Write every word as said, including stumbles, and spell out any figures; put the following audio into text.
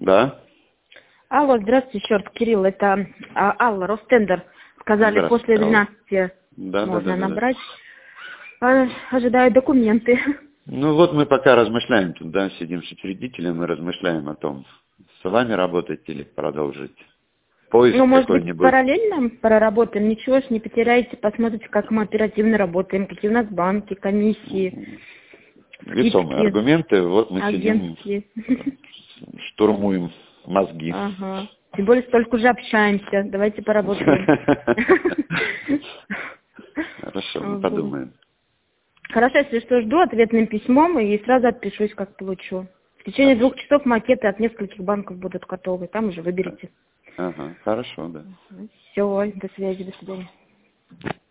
Да. Алло, здравствуйте, еще раз, Кирилл, это а, Алла, Ростендер. Сказали, после двенадцати да, можно да, да, набрать. Да. А, ожидаю документы. Ну вот мы пока размышляем тут, да, сидим с учредителем, мы размышляем о том, с вами работать или продолжить поиск Ну, может быть, какой-нибудь. параллельно проработаем, ничего ж не потеряете, посмотрите, как мы оперативно работаем, какие у нас банки, комиссии, Весомые скидки, аргументы, вот мы сидим, агентские. штурмуем мозги. Ага. Тем более столько уже общаемся. Давайте поработаем. Хорошо, мы подумаем. Хорошо, если что, жду ответным письмом и сразу отпишусь, как получу. В течение двух часов макеты от нескольких банков будут готовы. Там уже выберите. Ага, хорошо, да. Все, до связи, до свидания.